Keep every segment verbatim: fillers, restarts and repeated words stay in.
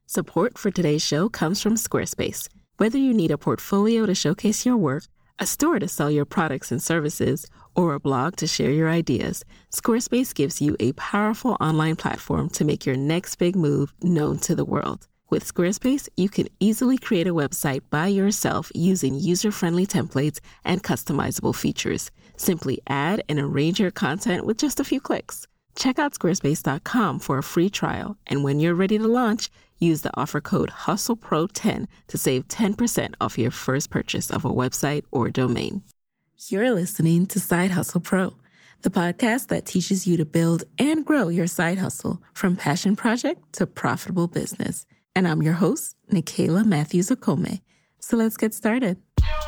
Support for today's show comes from Squarespace. Whether you need a portfolio to showcase your work, a store to sell your products and services, or a blog to share your ideas, Squarespace gives you a powerful online platform to make your next big move known to the world. With Squarespace, you can easily create a website by yourself using user-friendly templates and customizable features. Simply add and arrange your content with just a few clicks. Check out squarespace dot com for a free trial, and when you're ready to launch, use the offer code hustle pro ten to save ten percent off your first purchase of a website or domain. You're listening to Side Hustle Pro, the podcast that teaches you to build and grow your side hustle from passion project to profitable business. And I'm your host, Nicaila Matthews Okome. So let's get started.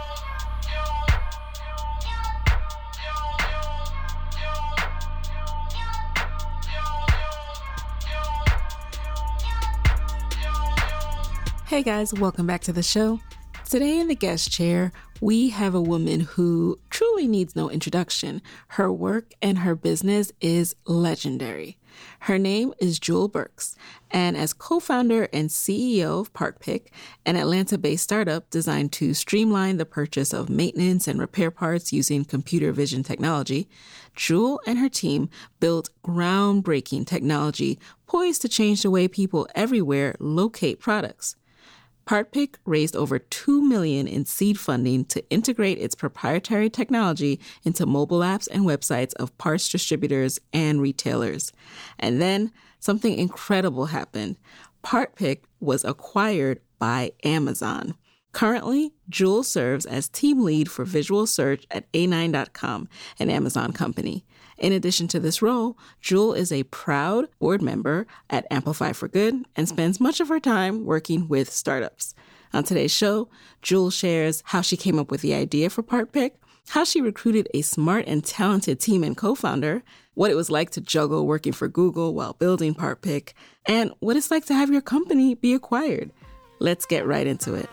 Hey guys, welcome back to the show. Today in the guest chair, we have a woman who truly needs no introduction. Her work and her business is legendary. Her name is Jewel Burks, and as co-founder and C E O of PartPick, an Atlanta-based startup designed to streamline the purchase of maintenance and repair parts using computer vision technology, Jewel and her team built groundbreaking technology poised to change the way people everywhere locate products. PartPick raised over two million dollars in seed funding to integrate its proprietary technology into mobile apps and websites of parts distributors and retailers. And then something incredible happened. PartPick was acquired by Amazon. Currently, Jewel serves as team lead for visual search at A nine dot com, an Amazon company. In addition to this role, Jewel is a proud board member at Amplify for Good and spends much of her time working with startups. On today's show, Jewel shares how she came up with the idea for PartPick, how she recruited a smart and talented team and co-founder, what it was like to juggle working for Google while building PartPick, and what it's like to have your company be acquired. Let's get right into it.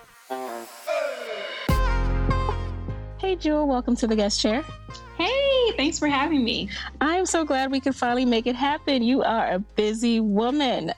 Hey, Jewel, welcome to the guest chair. Hey, thanks for having me. I'm so glad we could finally make it happen. You are a busy woman.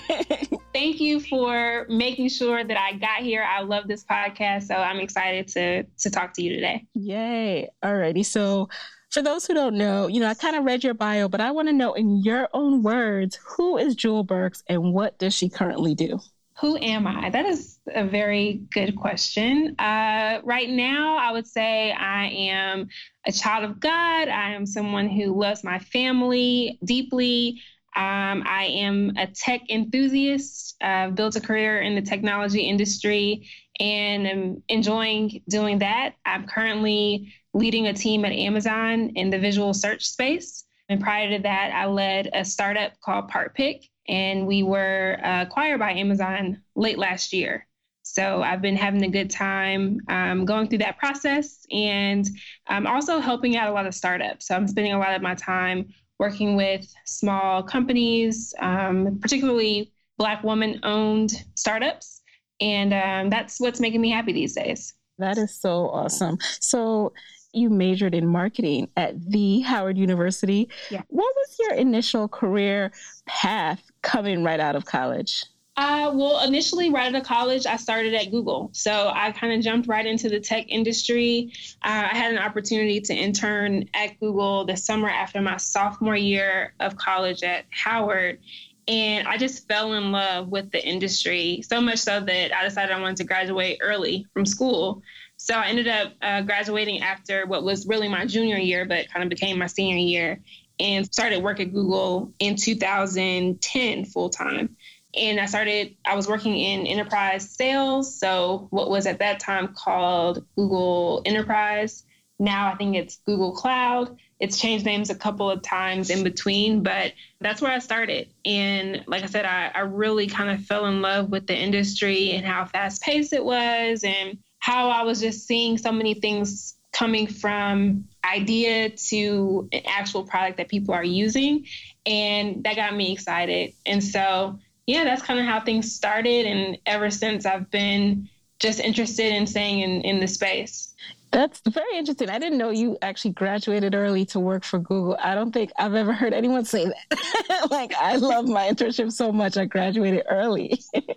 Thank you for making sure that I got here. I love this podcast, so I'm excited to, to talk to you today. Yay. Alrighty. So for those who don't know, you know, I kind of read your bio, but I want to know in your own words, who is Jewel Burks and what does she currently do? Who am I? That is a very good question. Uh, right now, I would say I am a child of God. I am someone who loves my family deeply. Um, I am a tech enthusiast. I've built a career in the technology industry and am enjoying doing that. I'm currently leading a team at Amazon in the visual search space. And prior to that, I led a startup called PartPick. And we were uh, acquired by Amazon late last year. So I've been having a good time um, going through that process and um, also helping out a lot of startups. So I'm spending a lot of my time working with small companies, um, particularly Black woman-owned startups. And um, that's what's making me happy these days. That is so awesome. So you majored in marketing at the Howard University. Yeah. What was your initial career path coming right out of college? Uh, well, initially, right out of college, I started at Google. So I kind of jumped right into the tech industry. Uh, I had an opportunity to intern at Google the summer after my sophomore year of college at Howard. And I just fell in love with the industry, so much so that I decided I wanted to graduate early from school. So I ended up uh, graduating after what was really my junior year, but kind of became my senior year, and started work at Google in two thousand ten full time. And I started, I was working in enterprise sales. So what was at that time called Google Enterprise. Now I think it's Google Cloud. It's changed names a couple of times in between, but that's where I started. And like I said, I, I really kind of fell in love with the industry and how fast paced it was and how I was just seeing so many things coming from idea to an actual product that people are using. And that got me excited. And so, yeah, that's kind of how things started. And ever since, I've been just interested in staying in, in the space. That's very interesting. I didn't know you actually graduated early to work for Google. I don't think I've ever heard anyone say that. Like, I love my internship so much. I graduated early.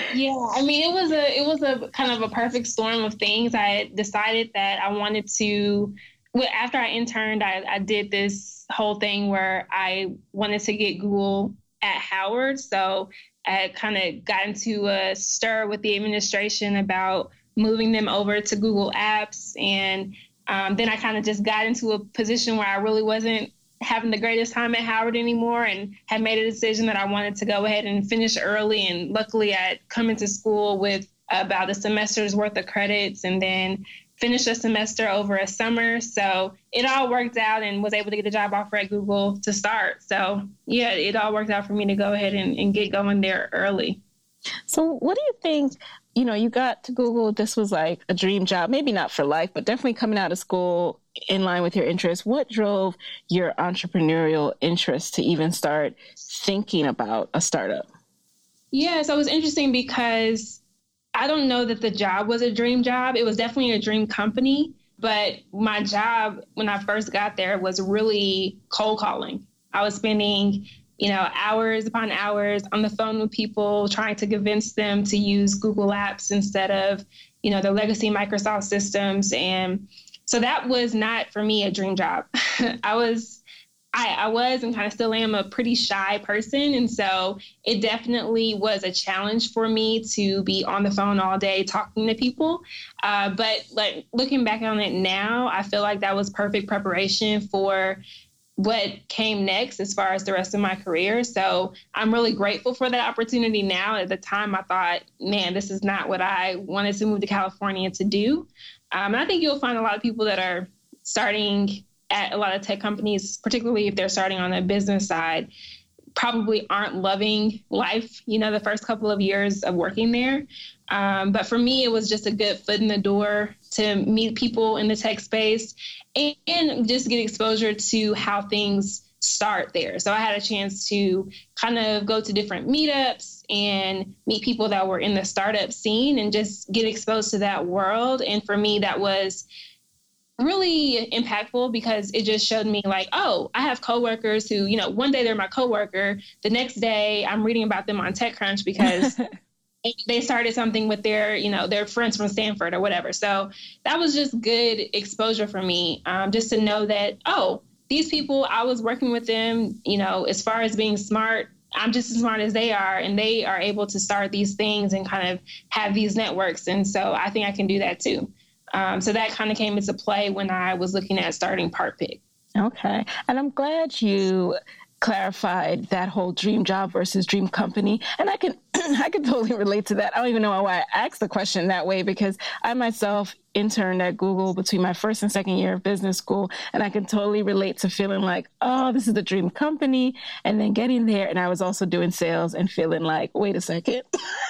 Yeah, I mean, it was a it was a kind of a perfect storm of things. I decided that I wanted to. Well, after I interned, I, I did this whole thing where I wanted to get Google at Howard. So I kind of got into a stir with the administration about moving them over to Google Apps, and um, then I kind of just got into a position where I really wasn't having the greatest time at Howard anymore, and had made a decision that I wanted to go ahead and finish early. And luckily I had come into school with about a semester's worth of credits and then finished a semester over a summer. So it all worked out, and was able to get a job offer at Google to start. So yeah, it all worked out for me to go ahead and, and get going there early. So what do you think, you know, you got to Google, this was like a dream job, maybe not for life, but definitely coming out of school in line with your interests. What drove your entrepreneurial interest to even start thinking about a startup? Yeah, so it was interesting because I don't know that the job was a dream job. It was definitely a dream company, but my job when I first got there was really cold calling. I was spending, you know, hours upon hours on the phone with people, trying to convince them to use Google Apps instead of, you know, the legacy Microsoft systems. And so that was not for me a dream job. I was, I, I was and kind of still am a pretty shy person. And so it definitely was a challenge for me to be on the phone all day talking to people. Uh, but like looking back on it now, I feel like that was perfect preparation for what came next as far as the rest of my career. So I'm really grateful for that opportunity now. At the time, I thought, man, this is not what I wanted to move to California to do. Um, and I think you'll find a lot of people that are starting at a lot of tech companies, particularly if they're starting on the business side, probably aren't loving life, you know, the first couple of years of working there. Um, but for me, it was just a good foot in the door to meet people in the tech space and, and just get exposure to how things start there. So I had a chance to kind of go to different meetups and meet people that were in the startup scene and just get exposed to that world. And for me, that was really impactful because it just showed me like, oh, I have coworkers who, you know, one day they're my coworker. The next day I'm reading about them on TechCrunch because they started something with their, you know, their friends from Stanford or whatever. So that was just good exposure for me, um, just to know that, oh, these people, I was working with them, you know, as far as being smart, I'm just as smart as they are, and they are able to start these things and kind of have these networks. And so I think I can do that too. Um, so that kind of came into play when I was looking at starting PartPick. Okay. And I'm glad you clarified that whole dream job versus dream company. And I can I can totally relate to that. I don't even know why I asked the question that way, because I myself interned at Google between my first and second year of business school. And I can totally relate to feeling like, oh, this is the dream company. And then getting there. And I was also doing sales and feeling like, wait a second.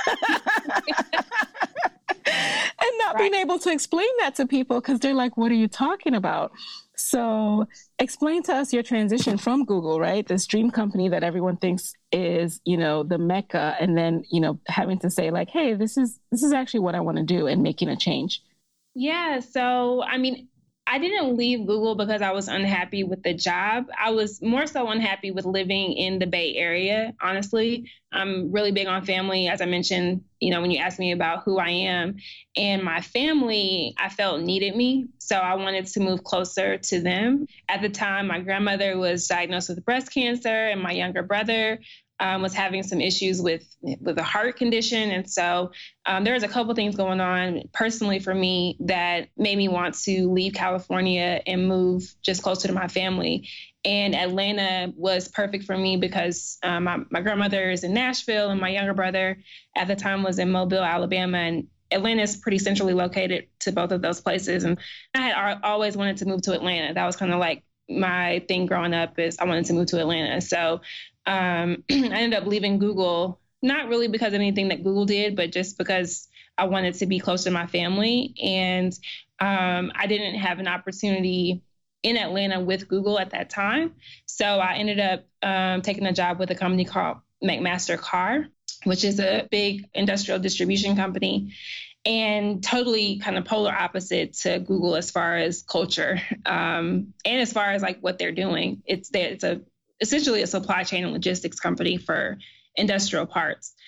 And not right. being able to explain that to people because they're like, what are you talking about? So explain to us your transition from Google, right? This dream company that everyone thinks is, you know, the Mecca, and then, you know, having to say like, hey, this is this is actually what I want to do and making a change. Yeah. So, I mean, I didn't leave Google because I was unhappy with the job. I was more so unhappy with living in the Bay Area, honestly. I'm really big on family, as I mentioned, you know, when you asked me about who I am. And my family, I felt needed me. So I wanted to move closer to them. At the time, my grandmother was diagnosed with breast cancer, and my younger brother Um, was having some issues with with a heart condition. And so um, there was a couple things going on personally for me that made me want to leave California and move just closer to my family. And Atlanta was perfect for me because um, my, my grandmother is in Nashville and my younger brother at the time was in Mobile, Alabama. And Atlanta is pretty centrally located to both of those places. And I had always wanted to move to Atlanta. That was kind of like my thing growing up, is I wanted to move to Atlanta. So Um, I ended up leaving Google, not really because of anything that Google did, but just because I wanted to be close to my family. And um, I didn't have an opportunity in Atlanta with Google at that time. So I ended up um, taking a job with a company called McMaster Carr, which is a big industrial distribution company, and totally kind of polar opposite to Google as far as culture um, and as far as like what they're doing. It's it's a essentially a supply chain and logistics company for industrial parts.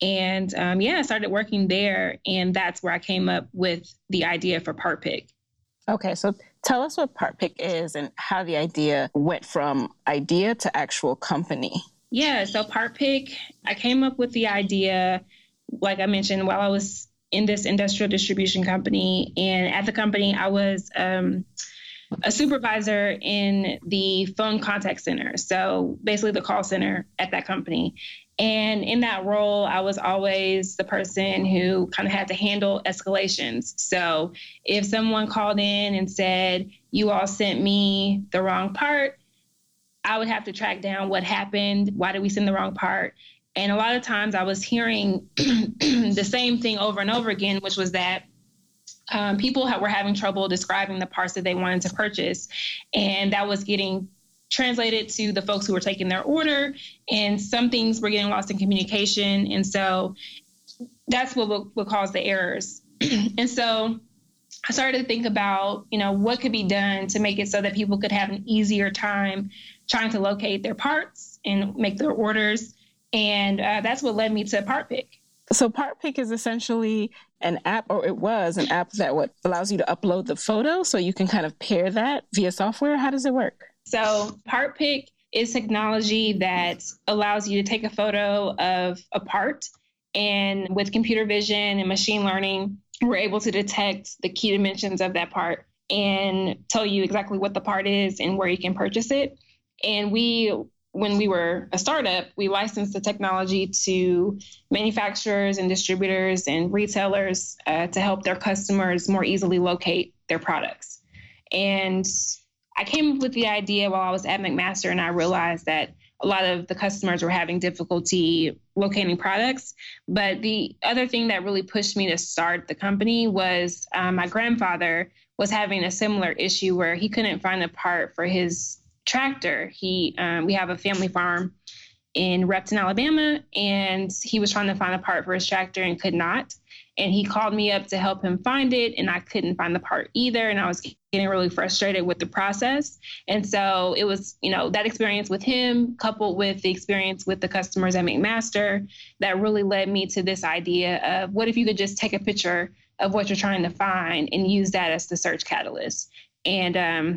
And um, yeah, I started working there. And that's where I came up with the idea for PartPick. Okay, so tell us what PartPick is and how the idea went from idea to actual company. Yeah, so PartPick, I came up with the idea, like I mentioned, while I was in this industrial distribution company. And at the company, I was um, a supervisor in the phone contact center. So basically the call center at that company. And in that role, I was always the person who kind of had to handle escalations. So if someone called in and said, you all sent me the wrong part, I would have to track down what happened. Why did we send the wrong part? And a lot of times I was hearing the same thing over and over again, which was that um, people ha- were having trouble describing the parts that they wanted to purchase. And that was getting translated to the folks who were taking their order. And some things were getting lost in communication. And so that's what would, would cause the errors. And so I started to think about, you know, what could be done to make it so that people could have an easier time trying to locate their parts and make their orders. And uh, that's what led me to PartPick. So PartPick is essentially an app, or it was an app that what allows you to upload the photo so you can kind of pair that via software. How does it work? So PartPick is technology that allows you to take a photo of a part, and with computer vision and machine learning, we're able to detect the key dimensions of that part and tell you exactly what the part is and where you can purchase it. And we, when we were a startup, we licensed the technology to manufacturers and distributors and retailers uh, to help their customers more easily locate their products. And I came up with the idea while I was at McMaster, and I realized that a lot of the customers were having difficulty locating products. But the other thing that really pushed me to start the company was um, my grandfather was having a similar issue where he couldn't find a part for his tractor. He, um, we have a family farm in Repton, Alabama, and he was trying to find a part for his tractor and could not. And he called me up to help him find it, and I couldn't find the part either. And I was getting really frustrated with the process. And so it was, you know, that experience with him coupled with the experience with the customers at McMaster that really led me to this idea of what if you could just take a picture of what you're trying to find and use that as the search catalyst. And um,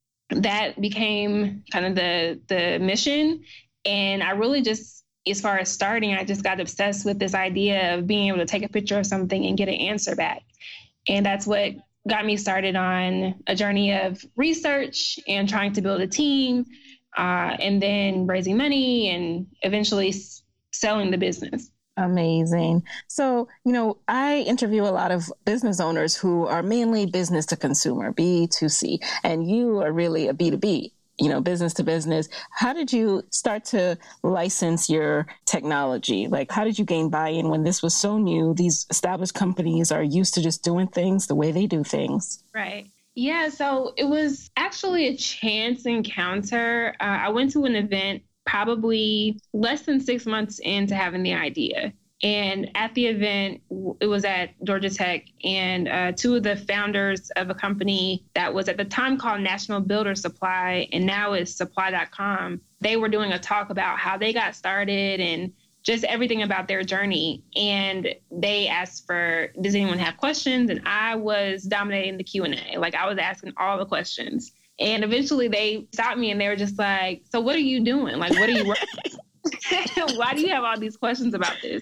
that became kind of the the mission. And I really just, as far as starting, I just got obsessed with this idea of being able to take a picture of something and get an answer back. And that's what got me started on a journey of research and trying to build a team, uh, and then raising money and eventually s- selling the business. Amazing. So, you know, I interview a lot of business owners who are mainly business to consumer, B two C, and you are really a B two B. You know, business to business. How did you start to license your technology? Like, how did you gain buy-in when this was so new? These established companies are used to just doing things the way they do things. Right. Yeah. So it was actually a chance encounter. Uh, I went to an event probably less than six months into having the idea. And at the event, it was at Georgia Tech, and uh, two of the founders of a company that was at the time called National Builder Supply, and now is supply dot com, they were doing a talk about how they got started and just everything about their journey. And they asked for, does anyone have questions? And I was dominating the Q and A. Like, I was asking all the questions. And eventually they stopped me and they were just like, so what are you doing? Like, what are you working? Why do you have all these questions about this?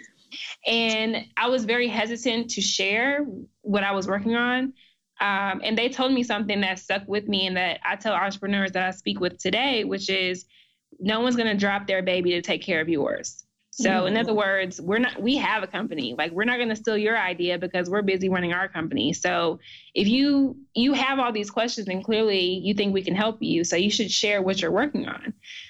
And I was very hesitant to share what I was working on. Um, and they told me something that stuck with me and that I tell entrepreneurs that I speak with today, which is no one's going to drop their baby to take care of yours. So mm-hmm. in other words, we're not, we have a company, like we're not going to steal your idea because we're busy running our company. So if you, you have all these questions and clearly you think we can help you, so you should share what you're working on.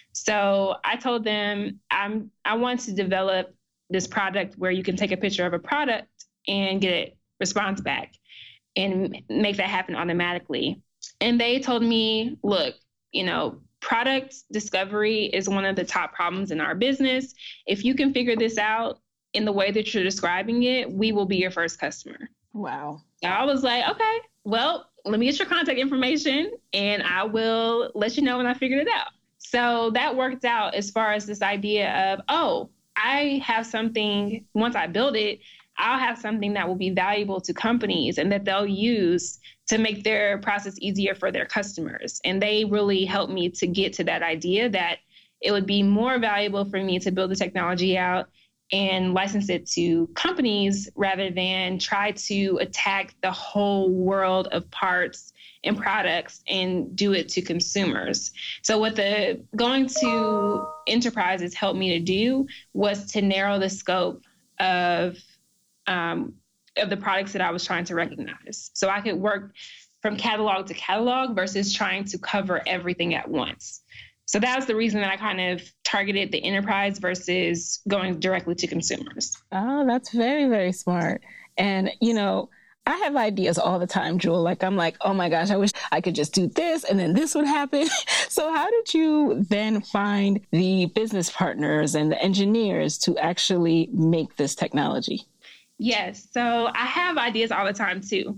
So I told them I'm, I want to develop this product where you can take a picture of a product and get a response back and make that happen automatically. And they told me, look, you know, product discovery is one of the top problems in our business. If you can figure this out in the way that you're describing it, we will be your first customer. Wow. So I was like, okay, well, let me get your contact information and I will let you know when I figured it out. So that worked out as far as this idea of, oh, I have something, once I build it, I'll have something that will be valuable to companies and that they'll use to make their process easier for their customers. And they really helped me to get to that idea that it would be more valuable for me to build the technology out and license it to companies rather than try to attack the whole world of parts and products and do it to consumers. So what the going to enterprises helped me to do was to narrow the scope of um, of the products that I was trying to recognize. So I could work from catalog to catalog versus trying to cover everything at once. So that was the reason that I kind of targeted the enterprise versus going directly to consumers. Oh, that's very, very smart. And, you know, I have ideas all the time, Jewel. Like, I'm like, oh my gosh, I wish I could just do this and then this would happen. So how did you then find the business partners and the engineers to actually make this technology? Yes. So I have ideas all the time too.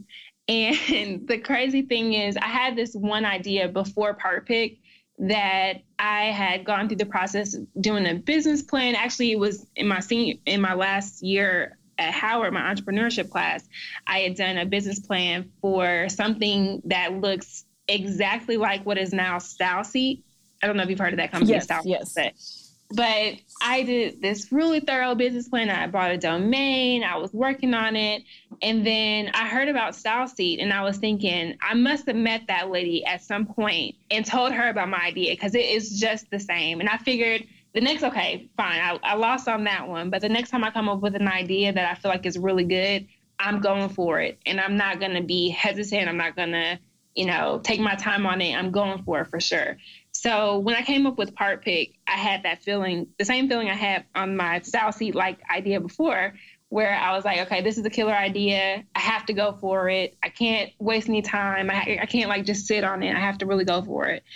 And the crazy thing is I had this one idea before PartPick that I had gone through the process of doing a business plan. Actually, it was in my senior, in my last year at Howard, my entrepreneurship class, I had done a business plan for something that looks exactly like what is now StyleSeat. I don't know if you've heard of that company. Yes, StyleSeat, yes. But, but I did this really thorough business plan. I bought a domain. I was working on it. And then I heard about StyleSeat and I was thinking, I must have met that lady at some point and told her about my idea because it is just the same. And I figured the next, okay, fine, I, I lost on that one. But the next time I come up with an idea that I feel like is really good, I'm going for it. And I'm not going to be hesitant. I'm not going to, you know, take my time on it. I'm going for it for sure. So when I came up with PartPick, I had that feeling, the same feeling I had on my StyleSeat like idea before, where I was like, okay, this is a killer idea. I have to go for it. I can't waste any time. I, I can't like just sit on it. I have to really go for it.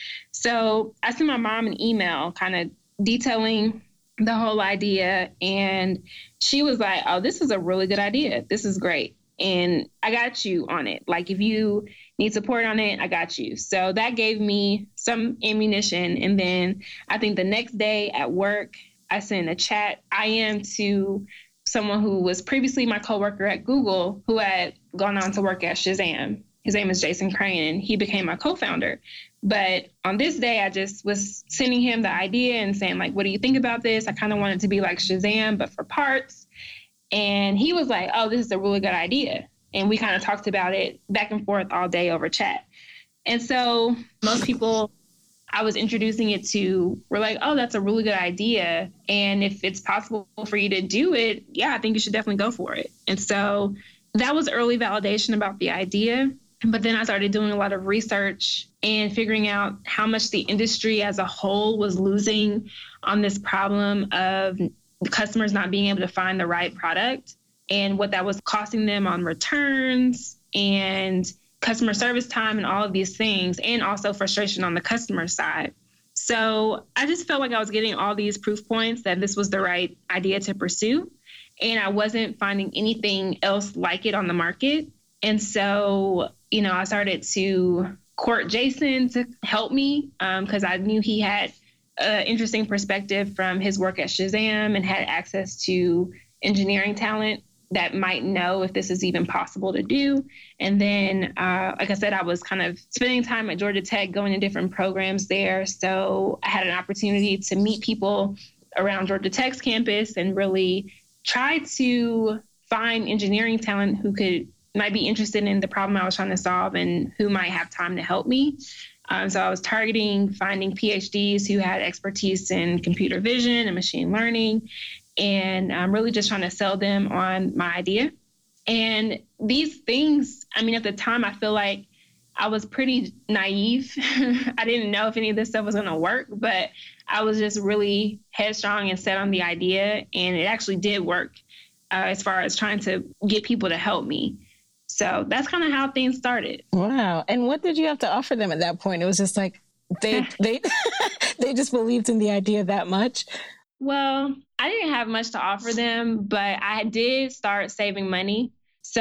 So I sent my mom an email kind of detailing the whole idea. And she was like, oh, this is a really good idea. This is great. And I got you on it. Like if you need support on it, I got you. So that gave me some ammunition. And then I think the next day at work, I sent a chat I M to someone who was previously my coworker at Google who had gone on to work at Shazam. His name is Jason Crane, and he became my co-founder. But on this day, I just was sending him the idea and saying, like, what do you think about this? I kind of wanted to be like Shazam, but for parts. And he was like, oh, this is a really good idea. And we kind of talked about it back and forth all day over chat. And so most people I was introducing it to were like, oh, that's a really good idea. And if it's possible for you to do it, yeah, I think you should definitely go for it. And so that was early validation about the idea. But then I started doing a lot of research and figuring out how much the industry as a whole was losing on this problem of customers not being able to find the right product and what that was costing them on returns and customer service time and all of these things, and also frustration on the customer side. So I just felt like I was getting all these proof points that this was the right idea to pursue. And I wasn't finding anything else like it on the market. And so, you know, I started to court Jason to help me because um, I knew he had an interesting perspective from his work at Shazam and had access to engineering talent that might know if this is even possible to do. And then, uh, like I said, I was kind of spending time at Georgia Tech, going to different programs there. So I had an opportunity to meet people around Georgia Tech's campus and really try to find engineering talent who could might be interested in the problem I was trying to solve and who might have time to help me. Um, so I was targeting finding P H Ds who had expertise in computer vision and machine learning, and I'm really just trying to sell them on my idea. And these things, I mean, at the time, I feel like I was pretty naive. I didn't know if any of this stuff was going to work, but I was just really headstrong and set on the idea. And it actually did work uh, as far as trying to get people to help me. So that's kind of how things started. Wow. And what did you have to offer them at that point? It was just like they they they just believed in the idea that much. Well, I didn't have much to offer them, but I did start saving money.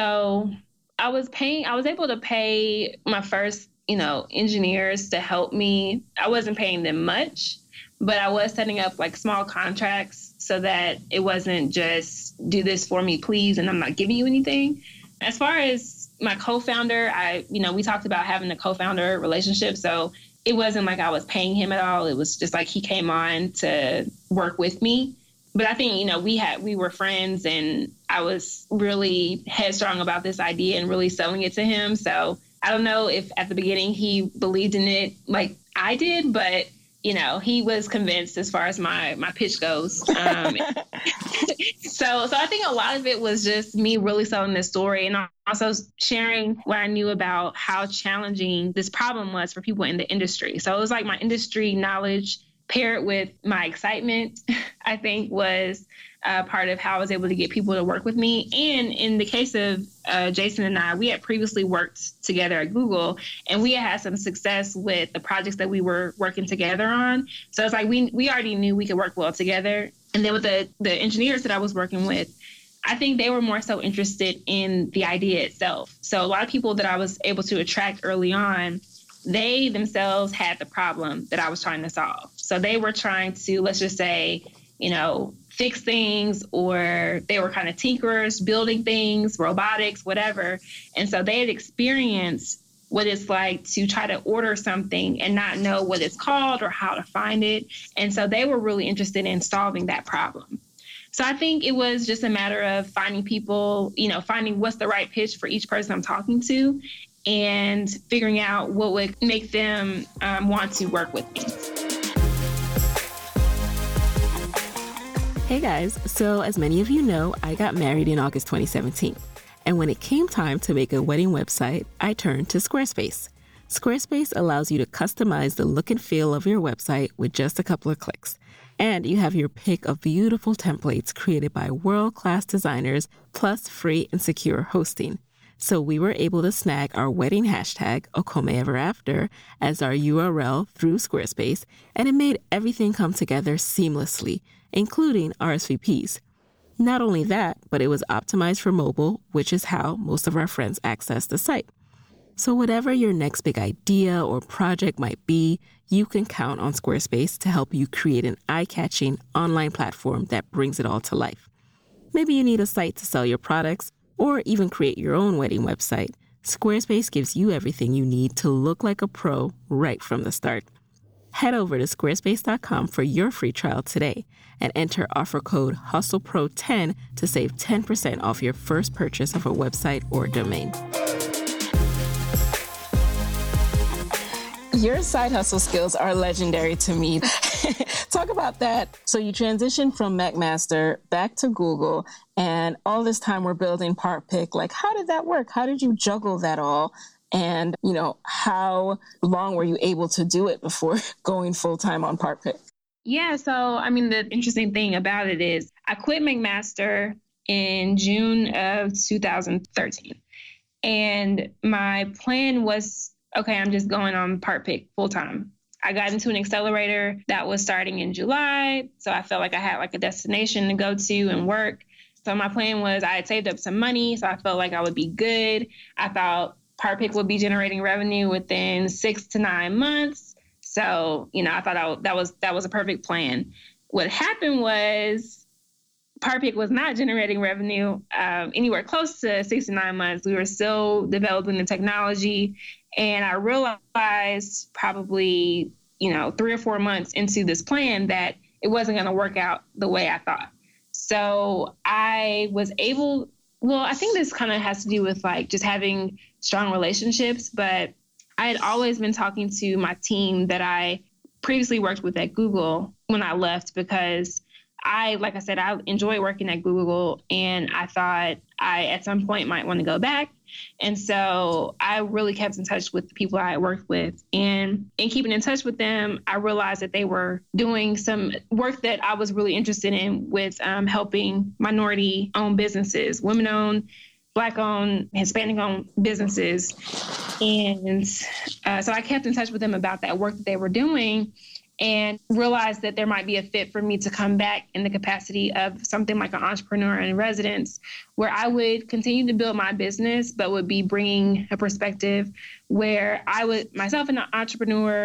So I was paying, I was able to pay my first, you know, engineers to help me. I wasn't paying them much, but I was setting up like small contracts so that it wasn't just do this for me, please, and I'm not giving you anything. As far as my co-founder, I, you know, we talked about having a co-founder relationship. So it wasn't like I was paying him at all. It was just like he came on to work with me. But I think, you know, we had we were friends, and I was really headstrong about this idea and really selling it to him. So I don't know if at the beginning he believed in it like I did, but, you know, he was convinced as far as my my pitch goes. Um, so so I think a lot of it was just me really selling this story, and also sharing what I knew about how challenging this problem was for people in the industry. So it was like my industry knowledge paired with my excitement, I think, was uh, part of how I was able to get people to work with me. And in the case of uh, Jason and I, we had previously worked together at Google, and we had had some success with the projects that we were working together on. So it's like we we already knew we could work well together. And then with the, the engineers that I was working with, I think they were more so interested in the idea itself. So a lot of people that I was able to attract early on, they themselves had the problem that I was trying to solve. So they were trying to, let's just say, you know, fix things, or they were kind of tinkerers, building things, robotics, whatever. And so they had experienced what it's like to try to order something and not know what it's called or how to find it. And so they were really interested in solving that problem. So I think it was just a matter of finding people, you know, finding what's the right pitch for each person I'm talking to, and figuring out what would make them um, want to work with me. Hey guys, so as many of you know, I got married in August twenty seventeen. And when it came time to make a wedding website, I turned to Squarespace. Squarespace allows you to customize the look and feel of your website with just a couple of clicks. And you have your pick of beautiful templates created by world-class designers, plus free and secure hosting. So we were able to snag our wedding hashtag, Okome Ever After, as our U R L through Squarespace, and it made everything come together seamlessly, including R S V Ps. Not only that, but it was optimized for mobile, which is how most of our friends access the site. So whatever your next big idea or project might be, you can count on Squarespace to help you create an eye-catching online platform that brings it all to life. Maybe you need a site to sell your products, or even create your own wedding website. Squarespace gives you everything you need to look like a pro right from the start. Head over to squarespace dot com for your free trial today and enter offer code hustle pro ten to save ten percent off your first purchase of a website or domain. Your side hustle skills are legendary to me. Talk about that. So you transitioned from McMaster back to Google, and all this time we're building PartPick. Like, how did that work? How did you juggle that all? And, you know, how long were you able to do it before going full time on PartPick? Yeah. So, I mean, the interesting thing about it is I quit McMaster in June of two thousand thirteen. And my plan was, okay, I'm just going on PartPick full time. I got into an accelerator that was starting in July. So I felt like I had like a destination to go to and work. So my plan was I had saved up some money. So I felt like I would be good. I thought PartPick would be generating revenue within six to nine months. So, you know, I thought I w- that was that was a perfect plan. What happened was PartPick was not generating revenue um, anywhere close to six to nine months. We were still developing the technology. And I realized probably, you know, three or four months into this plan that it wasn't going to work out the way I thought. So I was able, well, I think this kind of has to do with like just having strong relationships, but I had always been talking to my team that I previously worked with at Google when I left, because I, like I said, I enjoy working at Google, and I thought I at some point might want to go back. And so I really kept in touch with the people I worked with, and in keeping in touch with them, I realized that they were doing some work that I was really interested in with um, helping minority owned businesses, women owned, Black owned, Hispanic owned businesses. And uh, so I kept in touch with them about that work that they were doing, and realized that there might be a fit for me to come back in the capacity of something like an entrepreneur in residence, where I would continue to build my business, but would be bringing a perspective where I would myself an entrepreneur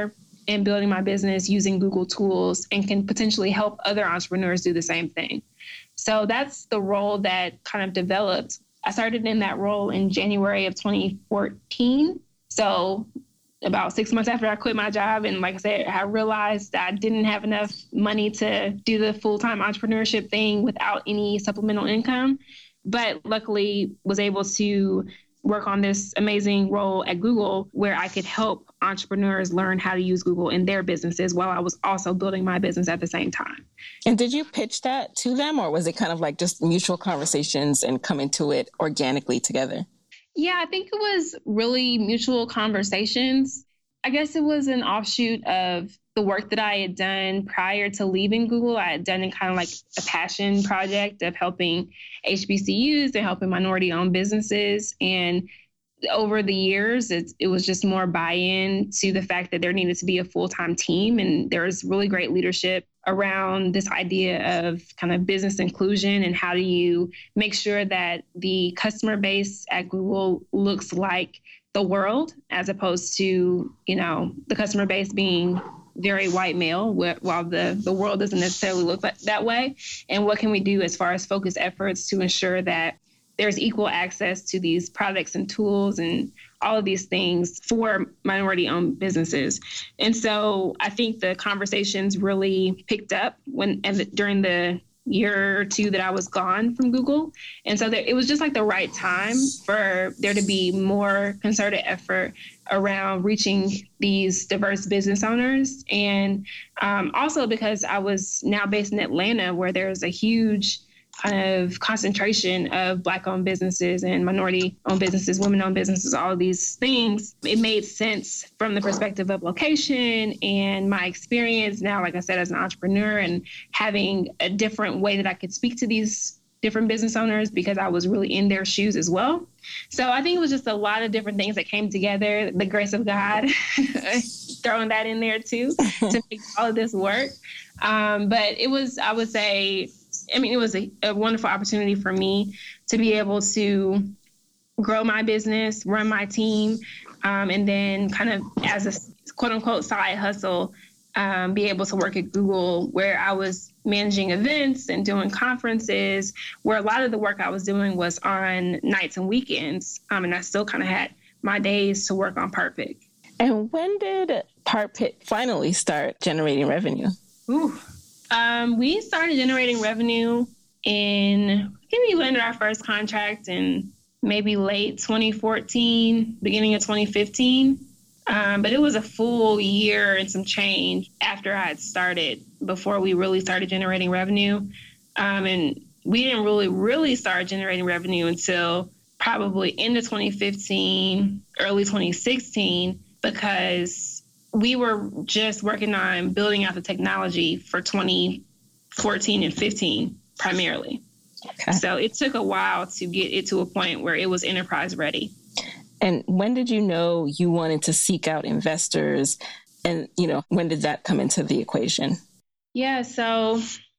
in building my business using Google tools and can potentially help other entrepreneurs do the same thing. So that's the role that kind of developed. I started in that role in January of twenty fourteen. So about six months after I quit my job. And like I said, I realized I didn't have enough money to do the full-time entrepreneurship thing without any supplemental income. But luckily was able to work on this amazing role at Google where I could help entrepreneurs learn how to use Google in their businesses while I was also building my business at the same time. And did you pitch that to them, or was it kind of like just mutual conversations and coming to it organically together? Yeah, I think it was really mutual conversations. I guess it was an offshoot of the work that I had done prior to leaving Google. I had done it kind of like a passion project of helping H B C Us and helping minority-owned businesses. And over the years, it, it was just more buy-in to the fact that there needed to be a full-time team. And there was really great leadership around this idea of kind of business inclusion and how do you make sure that the customer base at Google looks like the world as opposed to, you know, the customer base being very white male, while the, the world doesn't necessarily look like that way. And what can we do as far as focus efforts to ensure that there's equal access to these products and tools and all of these things for minority-owned businesses. And so I think the conversations really picked up when and the, during the year or two that I was gone from Google. And so there, it was just like the right time for there to be more concerted effort around reaching these diverse business owners. And um, also because I was now based in Atlanta, where there's a huge kind of concentration of Black-owned businesses and minority-owned businesses, women-owned businesses, all of these things. It made sense from the perspective of location and my experience now, like I said, as an entrepreneur and having a different way that I could speak to these different business owners because I was really in their shoes as well. So I think it was just a lot of different things that came together, the grace of God, throwing that in there too, to make all of this work. Um, but it was, I would say, I mean, it was a, a wonderful opportunity for me to be able to grow my business, run my team, um, and then kind of as a quote unquote side hustle, um, be able to work at Google where I was managing events and doing conferences, where a lot of the work I was doing was on nights and weekends. Um, and I still kind of had my days to work on Parpit. And when did Parpit finally start generating revenue? Ooh. Um, we started generating revenue in, I think we landed our first contract in maybe late twenty fourteen, beginning of twenty fifteen. Um, but it was a full year and some change after I had started before we really started generating revenue. Um, and we didn't really, really start generating revenue until probably end of twenty fifteen, early twenty sixteen, because we were just working on building out the technology for twenty fourteen and fifteen primarily. Okay. So it took a while to get it to a point where it was enterprise ready. And when did you know you wanted to seek out investors? And, you know, when did that come into the equation? Yeah, so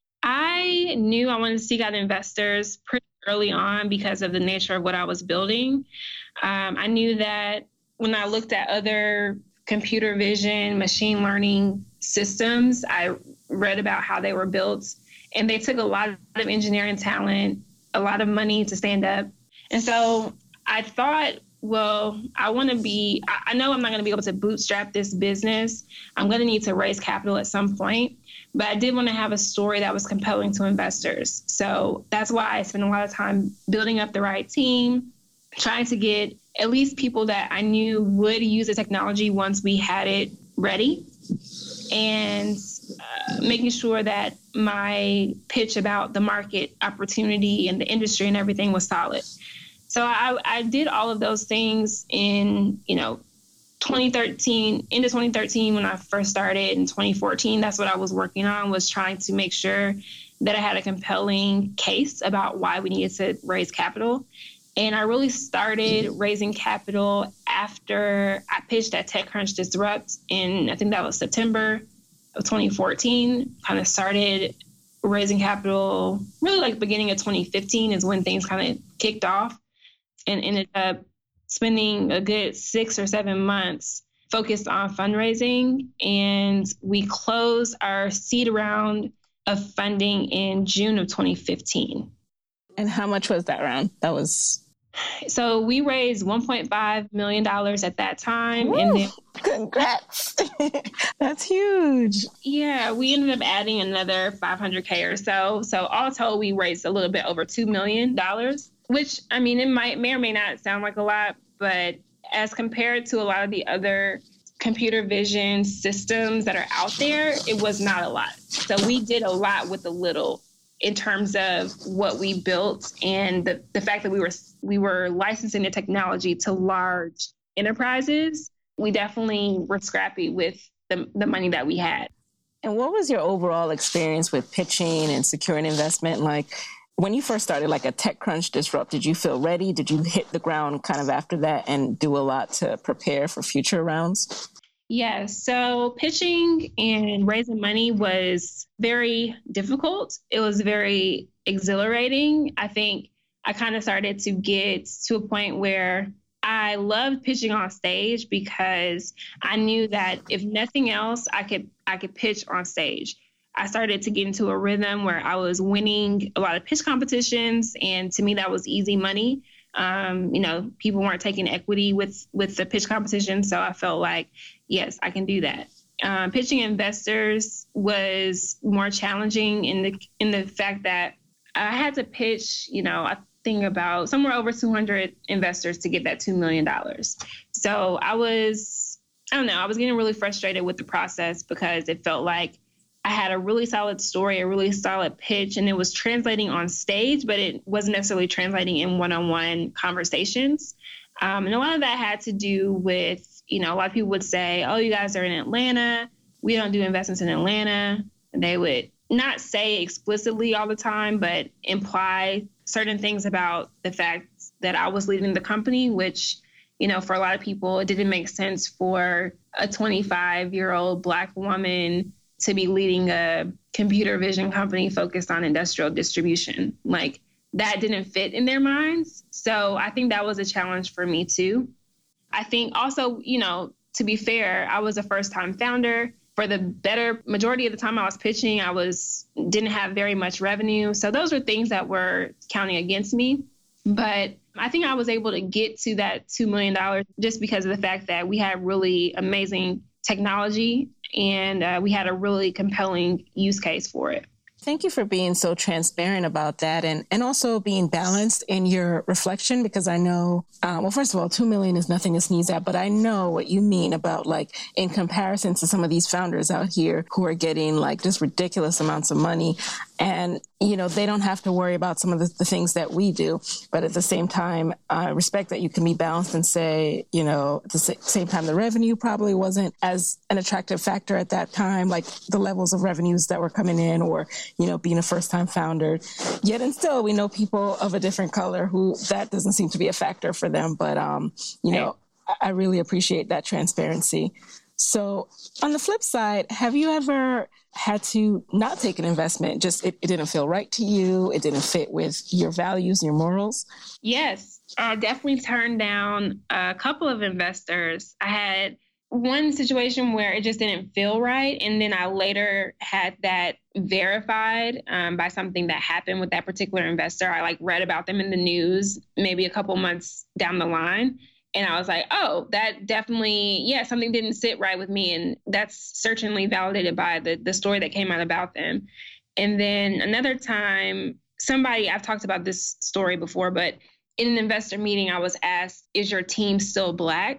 I knew I wanted to seek out investors pretty early on because of the nature of what I was building. Um, I knew that when I looked at other computer vision, machine learning systems, I read about how they were built, and they took a lot of engineering talent, a lot of money to stand up. And so I thought, well, I want to be, I know I'm not going to be able to bootstrap this business. I'm going to need to raise capital at some point, but I did want to have a story that was compelling to investors. So that's why I spent a lot of time building up the right team, trying to get at least people that I knew would use the technology once we had it ready, and uh, making sure that my pitch about the market opportunity and the industry and everything was solid. So I, I did all of those things in, you know, twenty thirteen, into twenty thirteen when I first started. In twenty fourteen, that's what I was working on, was trying to make sure that I had a compelling case about why we needed to raise capital. And I really started raising capital after I pitched at TechCrunch Disrupt in, I think that was September of twenty fourteen. Kind of started raising capital really like beginning of twenty fifteen is when things kind of kicked off, and ended up spending a good six or seven months focused on fundraising. And we closed our seed round of funding in June of twenty fifteen. And how much was that round? That was... So we raised one point five million dollars at that time. Woo! And then, congrats. That's huge. Yeah, we ended up adding another five hundred K or so. So all told, we raised a little bit over two million dollars, which, I mean, it might may or may not sound like a lot, but as compared to a lot of the other computer vision systems that are out there, it was not a lot. So we did a lot with a little in terms of what we built and the, the fact that we were we were licensing the technology to large enterprises. We definitely were scrappy with the, the money that we had. And what was your overall experience with pitching and securing investment? Like when you first started, like a TechCrunch Disrupt, did you feel ready? Did you hit the ground kind of after that and do a lot to prepare for future rounds? Yeah, so pitching and raising money was very difficult. It was very exhilarating. I think I kind of started to get to a point where I loved pitching on stage because I knew that if nothing else, I could I could pitch on stage. I started to get into a rhythm where I was winning a lot of pitch competitions, and to me that was easy money. Um, you know, people weren't taking equity with with the pitch competition, so I felt like, yes, I can do that. Um, pitching investors was more challenging in the in the fact that I had to pitch, you know, I think about somewhere over two hundred investors to get that two million dollars. So I was, I don't know, I was getting really frustrated with the process because it felt like I had a really solid story, a really solid pitch, and it was translating on stage, but it wasn't necessarily translating in one-on-one conversations. Um, and a lot of that had to do with, you know, a lot of people would say, oh, you guys are in Atlanta. We don't do investments in Atlanta. And they would not say explicitly all the time, but imply certain things about the fact that I was leading the company, which, you know, for a lot of people, it didn't make sense for a twenty-five-year-old Black woman to be leading a computer vision company focused on industrial distribution. Like, that didn't fit in their minds. So I think that was a challenge for me too. I think also, you know, to be fair, I was a first-time founder. For the better majority of the time I was pitching, I was didn't have very much revenue. So those were things that were counting against me. But I think I was able to get to that two million dollars just because of the fact that we had really amazing technology and uh, we had a really compelling use case for it. Thank you for being so transparent about that and, and also being balanced in your reflection, because I know, uh, well, first of all, two million is nothing to sneeze at, but I know what you mean about, like, in comparison to some of these founders out here who are getting like just ridiculous amounts of money. And, you know, they don't have to worry about some of the, the things that we do. But at the same time, I respect that you can be balanced and say, you know, at the same time, the revenue probably wasn't as an attractive factor at that time, like the levels of revenues that were coming in or, you know, being a first time founder. Yet and still, we know people of a different color who that doesn't seem to be a factor for them. But, um, you know, I really appreciate that transparency. So on the flip side, have you ever had to not take an investment? Just it, it didn't feel right to you. It didn't fit with your values and your morals? Yes, I definitely turned down a couple of investors. I had one situation where it just didn't feel right. And then I later had that verified um, by something that happened with that particular investor. I like read about them in the news maybe a couple months down the line. And I was like, oh, that definitely, yeah, something didn't sit right with me. And that's certainly validated by the, the story that came out about them. And then another time, somebody, I've talked about this story before, but in an investor meeting, I was asked, is your team still Black?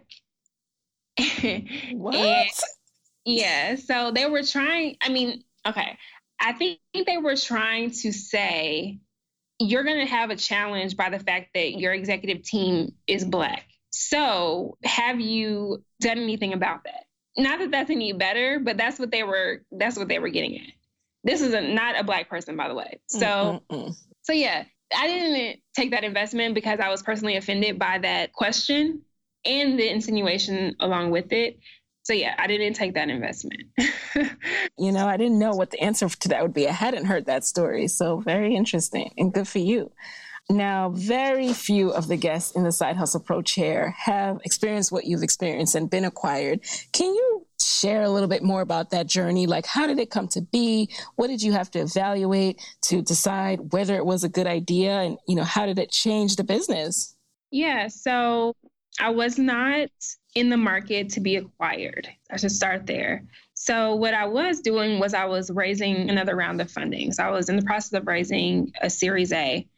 What? And, yeah, so they were trying, I mean, okay, I think they were trying to say, you're going to have a challenge by the fact that your executive team is Black. So have you done anything about that? Not that that's any better, but that's what they were, that's what they were getting at. This is a, not a Black person, by the way. So, Mm-mm-mm. so yeah, I didn't take that investment because I was personally offended by that question and the insinuation along with it. So yeah, I didn't take that investment. You know, I didn't know what the answer to that would be. I hadn't heard that story. So very interesting and good for you. Now, very few of the guests in the Side Hustle Pro chair have experienced what you've experienced and been acquired. Can you share a little bit more about that journey? Like, how did it come to be? What did you have to evaluate to decide whether it was a good idea? And, you know, how did it change the business? Yeah, so I was not in the market to be acquired. I should start there. So what I was doing was I was raising another round of funding. So I was in the process of raising a Series A.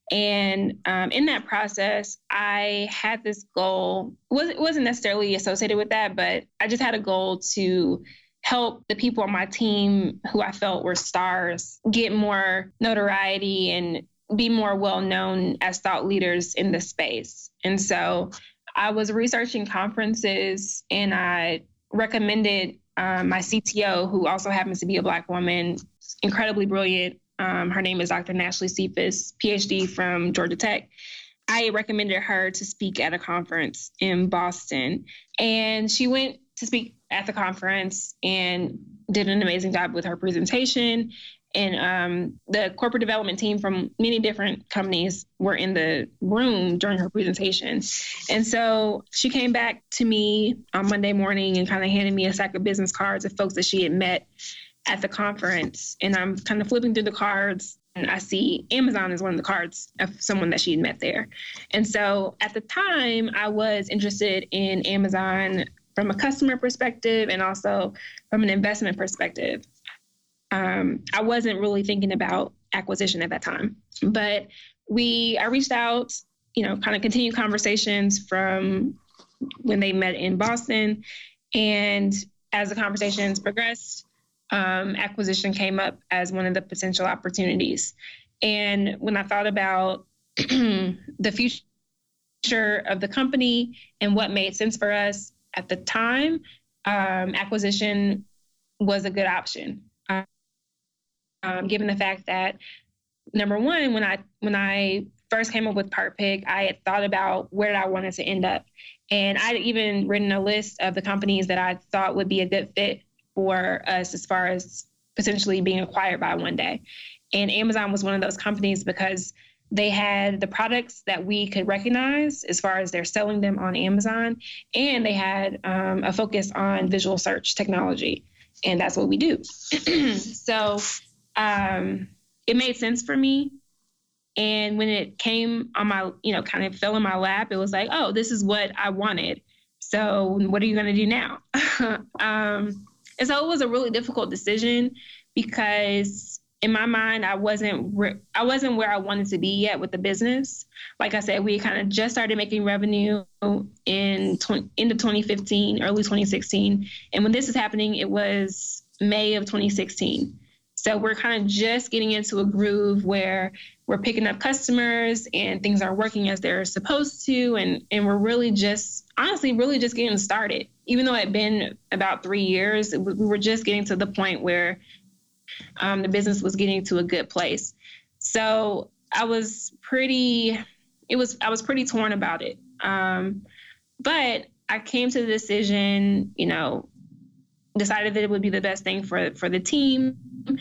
And um, in that process, I had this goal. It wasn't necessarily associated with that, but I just had a goal to help the people on my team who I felt were stars get more notoriety and be more well-known as thought leaders in the space. And so I was researching conferences, and I recommended um, my C T O, who also happens to be a Black woman, incredibly brilliant. Um, her name is Doctor Nashley Cephas, P H D from Georgia Tech. I recommended her to speak at a conference in Boston, and she went to speak at the conference and did an amazing job with her presentation. And um, the corporate development team from many different companies were in the room during her presentation. And so she came back to me on Monday morning and kind of handed me a stack of business cards of folks that she had met at the conference. And I'm kind of flipping through the cards, and I see Amazon as one of the cards of someone that she had met there. And so at the time, I was interested in Amazon from a customer perspective and also from an investment perspective. Um, I wasn't really thinking about acquisition at that time, but we, I reached out, you know, kind of continued conversations from when they met in Boston. And as the conversations progressed, um, acquisition came up as one of the potential opportunities. And when I thought about the future of the company and what made sense for us at the time, um, acquisition was a good option. Um, given the fact that, number one, when I when I first came up with PartPick, I had thought about where I wanted to end up. And I'd even written a list of the companies that I thought would be a good fit for us as far as potentially being acquired by one day. And Amazon was one of those companies because they had the products that we could recognize as far as they're selling them on Amazon. And they had um, a focus on visual search technology. And that's what we do. So Um, it made sense for me. And when it came on my, you know, kind of fell in my lap, it was like, oh, this is what I wanted. So what are you going to do now? um, and so it was a really difficult decision because in my mind, I wasn't, re- I wasn't where I wanted to be yet with the business. Like I said, we kind of just started making revenue in tw- end of twenty fifteen, early twenty sixteen. And when this is happening, it was May of twenty sixteen. So we're kind of just getting into a groove where we're picking up customers and things are working as they're supposed to. And, and we're really just, honestly, really just getting started. Even though it had been about three years, we were just getting to the point where um, the business was getting to a good place. So I was pretty, it was, I was pretty torn about it. Um, but I came to the decision, you know, decided that it would be the best thing for, for the team.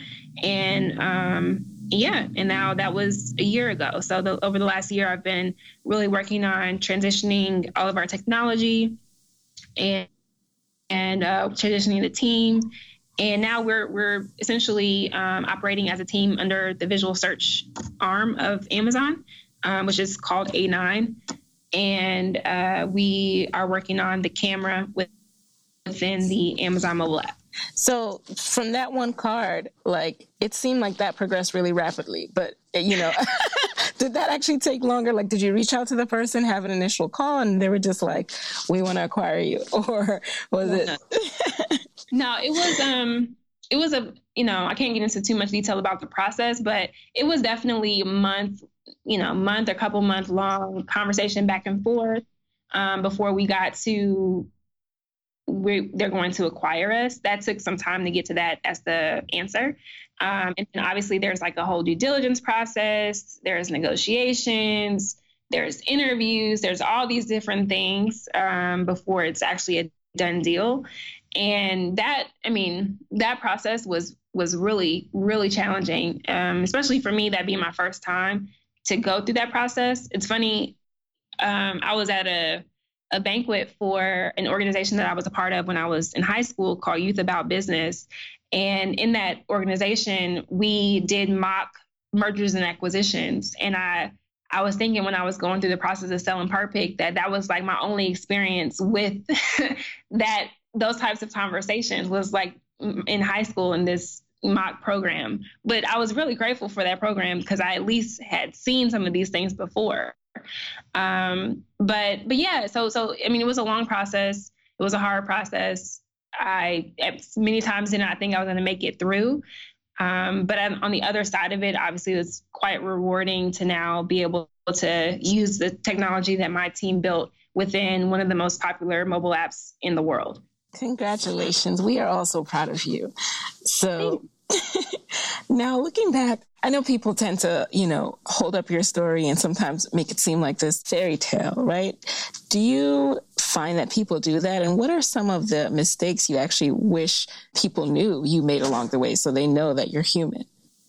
And um, yeah, and now that was a year ago. So the, over the last year, I've been really working on transitioning all of our technology and and uh, transitioning the team. And now we're we're essentially um, operating as a team under the visual search arm of Amazon, um, which is called A nine. And uh, we are working on the camera with, within the Amazon mobile app. So from that one card, like, it seemed like that progressed really rapidly, but, you know, did that actually take longer? Like, did you reach out to the person, have an initial call, and they were just like, we want to acquire you? Or was it? No, it was, um, it was a, you know, I can't get into too much detail about the process, but it was definitely a month, you know, month or couple month long conversation back and forth um, before we got to We, they're going to acquire us. That took some time to get to that as the answer. Um, and then obviously there's like a whole due diligence process. There's negotiations, there's interviews, there's all these different things um, before it's actually a done deal. And that, I mean, that process was was really, really challenging, um, especially for me, that being my first time to go through that process. It's funny. Um, I was at a, a banquet for an organization that I was a part of when I was in high school called Youth About Business. And in that organization, we did mock mergers and acquisitions. And I, I was thinking when I was going through the process of selling Parpic that that was like my only experience with that, those types of conversations was like in high school in this mock program. But I was really grateful for that program because I at least had seen some of these things before. Um, but, but yeah, so, so, I mean, it was a long process. It was a hard process. I, many times did not think I was going to make it through. Um, but on the other side of it, obviously, it was quite rewarding to now be able to use the technology that my team built within one of the most popular mobile apps in the world. Congratulations. We are all so proud of you. So now looking back, I know people tend to, you know, hold up your story and sometimes make it seem like this fairy tale, right? Do you find that people do that? And what are some of the mistakes you actually wish people knew you made along the way so they know that you're human?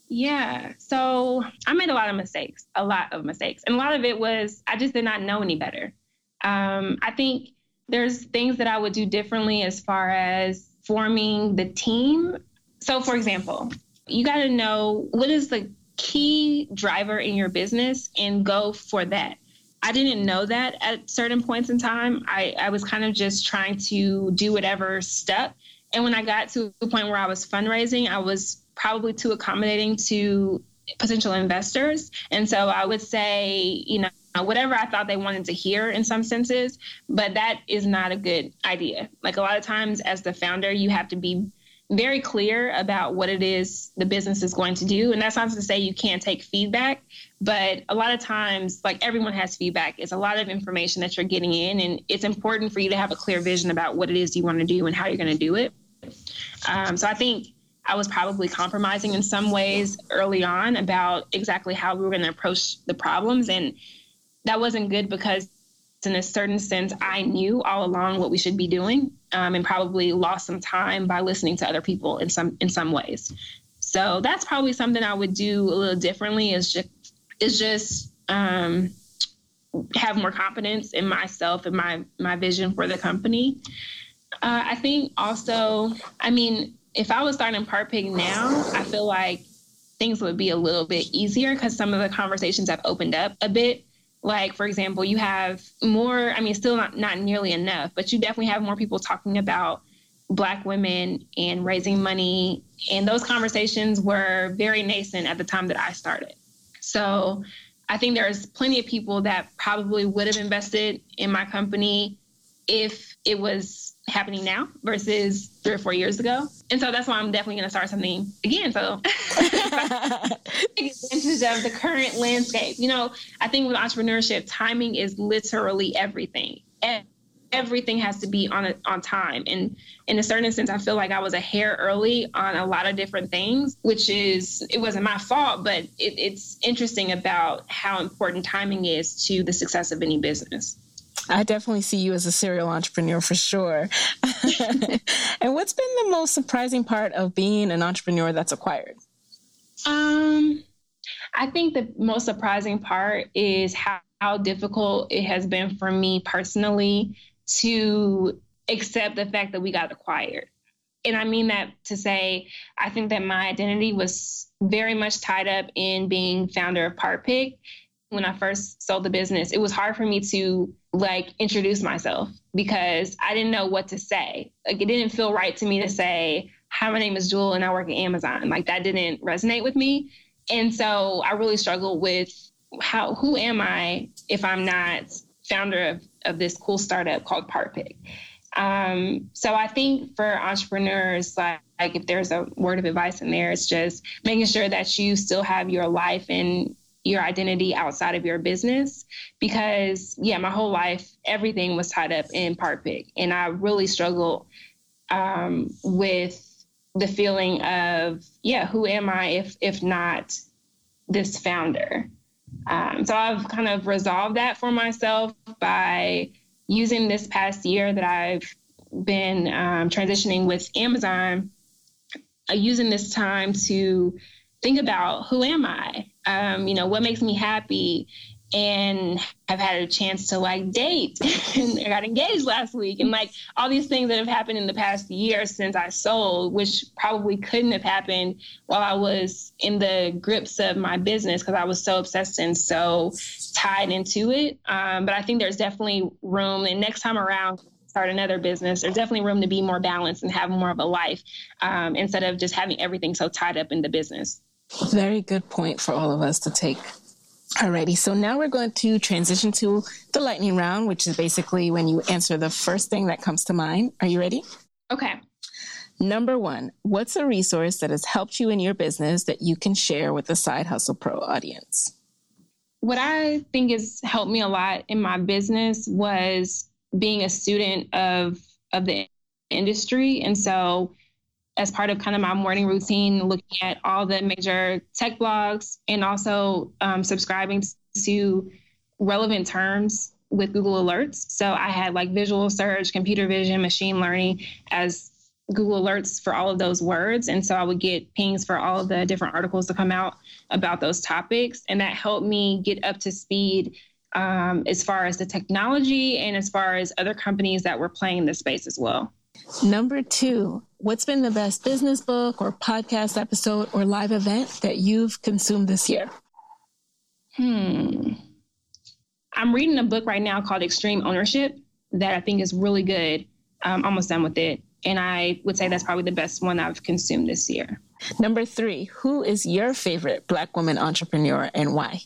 Yeah. So I made a lot of mistakes, a lot of mistakes. And a lot of it was I just did not know any better. Um, I think there's things that I would do differently as far as forming the team. So, for example, you got to know what is the key driver in your business and go for that. I didn't know that at certain points in time. I, I was kind of just trying to do whatever stuck. And when I got to the point where I was fundraising, I was probably too accommodating to potential investors. And so I would say, you know, whatever I thought they wanted to hear in some senses, but that is not a good idea. Like a lot of times as the founder, you have to be very clear about what it is the business is going to do. And that's not to say you can't take feedback, but a lot of times, like everyone has feedback. It's a lot of information that you're getting in, and it's important for you to have a clear vision about what it is you want to do and how you're going to do it. Um, so I think I was probably compromising in some ways early on about exactly how we were going to approach the problems. And that wasn't good because in a certain sense, I knew all along what we should be doing, um, and probably lost some time by listening to other people in some in some ways. So that's probably something I would do a little differently is just, is just um, have more confidence in myself and my, my vision for the company. Uh, I think also, I mean, if I was starting Parpic now, I feel like things would be a little bit easier because some of the conversations have opened up a bit. Like, for example, you have more, I mean, still not, not nearly enough, but you definitely have more people talking about Black women and raising money. And those conversations were very nascent at the time that I started. So I think there's plenty of people that probably would have invested in my company if it was happening now versus three or four years ago. And so that's why I'm definitely going to start something again. So take advantage of the current landscape. You know, I think with entrepreneurship, timing is literally everything. Everything has to be on a, on time. And in a certain sense, I feel like I was a hair early on a lot of different things, which is, it wasn't my fault, but it, it's interesting about how important timing is to the success of any business. I definitely see you as a serial entrepreneur for sure. And what's been the most surprising part of being an entrepreneur that's acquired? Um, I think the most surprising part is how, how difficult it has been for me personally to accept the fact that we got acquired. And I mean that to say, I think that my identity was very much tied up in being founder of Parpic. When I first sold the business, it was hard for me to like introduce myself because I didn't know what to say. Like it didn't feel right to me to say, hi, my name is Jewel and I work at Amazon. Like that didn't resonate with me. And so I really struggled with how, who am I if I'm not founder of, of this cool startup called Parpic? Um, so I think for entrepreneurs, like, like if there's a word of advice in there, it's just making sure that you still have your life and your identity outside of your business, because yeah, my whole life, everything was tied up in Parpic. And I really struggled um, with the feeling of, yeah, who am I if, if not this founder? Um, so I've kind of resolved that for myself by using this past year that I've been um, transitioning with Amazon, uh, using this time to think about who am I? Um, you know, what makes me happy? And I've had a chance to like date and I got engaged last week and like all these things that have happened in the past year since I sold, which probably couldn't have happened while I was in the grips of my business because I was so obsessed and so tied into it. Um, but I think there's definitely room. And next time around, start another business, there's definitely room to be more balanced and have more of a life um, instead of just having everything so tied up in the business. Very good point for all of us to take. Alrighty, so now we're going to transition to the lightning round, which is basically when you answer the first thing that comes to mind. Are you ready? Okay. Number one, what's a resource that has helped you in your business that you can share with the Side Hustle Pro audience? What I think has helped me a lot in my business was being a student of, of the industry. And so as part of kind of my morning routine, looking at all the major tech blogs and also um, subscribing to relevant terms with Google Alerts. So I had like visual search, computer vision, machine learning as Google Alerts for all of those words. And so I would get pings for all of the different articles to come out about those topics. And that helped me get up to speed um, as far as the technology and as far as other companies that were playing in the space as well. Number two, what's been the best business book or podcast episode or live event that you've consumed this year? Hmm. I'm reading a book right now called Extreme Ownership that I think is really good. I'm almost done with it. And I would say that's probably the best one I've consumed this year. Number three, who is your favorite Black woman entrepreneur and why?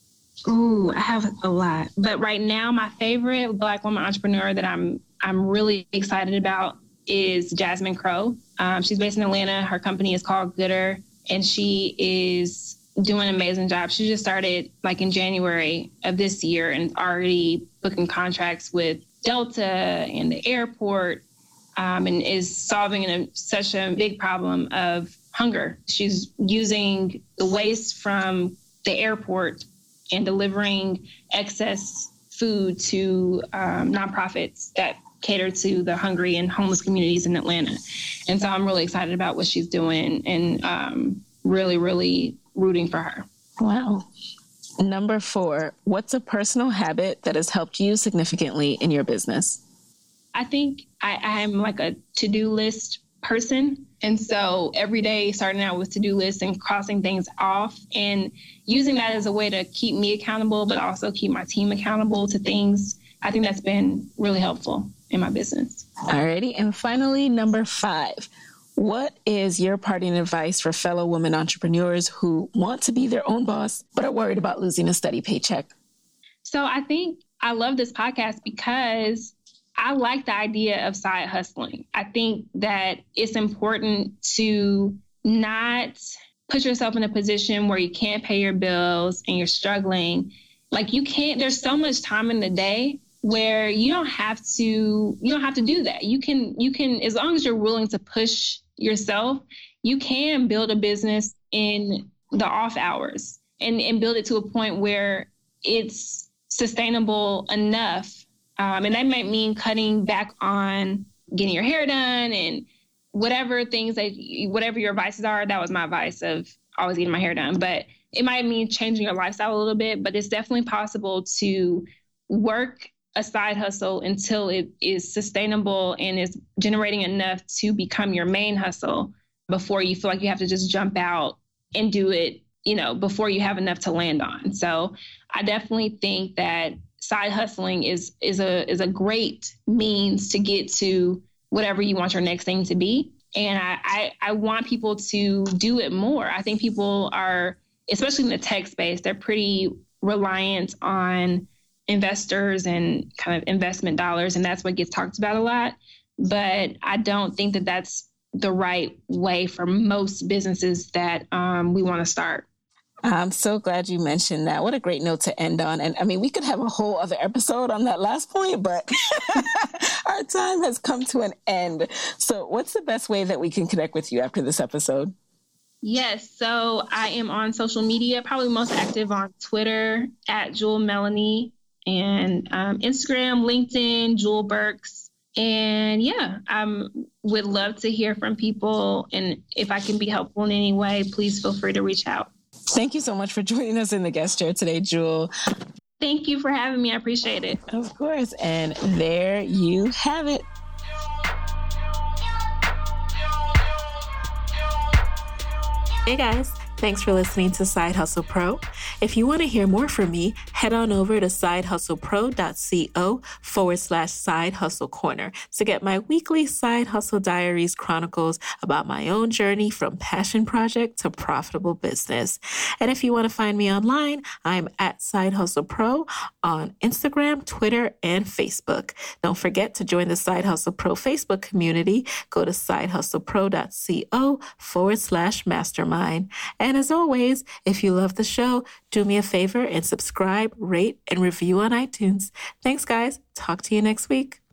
Ooh, I have a lot. But right now, my favorite Black woman entrepreneur that I'm I'm really excited about is Jasmine Crowe. Um, she's based in Atlanta. Her company is called Gooder, and she is doing an amazing job. She just started like in January of this year and already booking contracts with Delta and the airport um, and is solving a, such a big problem of hunger. She's using the waste from the airport and delivering excess food to um, nonprofits that cater to the hungry and homeless communities in Atlanta. And so I'm really excited about what she's doing and um, really, really rooting for her. Wow. Number four, what's a personal habit that has helped you significantly in your business? I think I, I'm like a to-do list person. And so every day starting out with to-do lists and crossing things off and using that as a way to keep me accountable, but also keep my team accountable to things. I think that's been really helpful in my business. Alrighty. And finally, number five, what is your parting advice for fellow women entrepreneurs who want to be their own boss, but are worried about losing a steady paycheck? So I think I love this podcast because I like the idea of side hustling. I think that it's important to not put yourself in a position where you can't pay your bills and you're struggling. Like you can't, there's so much time in the day where you don't have to, you don't have to do that. You can, you can, as long as you're willing to push yourself, you can build a business in the off hours and, and build it to a point where it's sustainable enough. Um, and that might mean cutting back on getting your hair done and whatever things that, whatever your vices are. That was my vice of always getting my hair done. But it might mean changing your lifestyle a little bit, but it's definitely possible to work a side hustle until it is sustainable and is generating enough to become your main hustle before you feel like you have to just jump out and do it, you know, before you have enough to land on. So I definitely think that side hustling is is a is a great means to get to whatever you want your next thing to be. And I, I, I want people to do it more. I think people are, especially in the tech space, they're pretty reliant on investors and kind of investment dollars. And that's what gets talked about a lot. But I don't think that that's the right way for most businesses that um, we want to start. I'm so glad you mentioned that. What a great note to end on. And I mean, we could have a whole other episode on that last point, but our time has come to an end. So what's the best way that we can connect with you after this episode? Yes. So I am on social media, probably most active on Twitter at Jewel Melanie and um, Instagram, LinkedIn, Jewel Burks. And yeah, I would love to hear from people. And if I can be helpful in any way, please feel free to reach out. Thank you so much for joining us in the guest chair today, Jewel. Thank you for having me. I appreciate it. Of course. And there you have it. Hey guys. Thanks for listening to Side Hustle Pro. If you want to hear more from me, head on over to sidehustlepro.co forward slash side hustle corner to get my weekly Side Hustle Diaries chronicles about my own journey from passion project to profitable business. And if you want to find me online, I'm at Side Hustle Pro on Instagram, Twitter, and Facebook. Don't forget to join the Side Hustle Pro Facebook community. Go to sidehustlepro.co forward slash mastermind. And as always, if you love the show, do me a favor and subscribe, rate, and review on iTunes. Thanks, guys. Talk to you next week.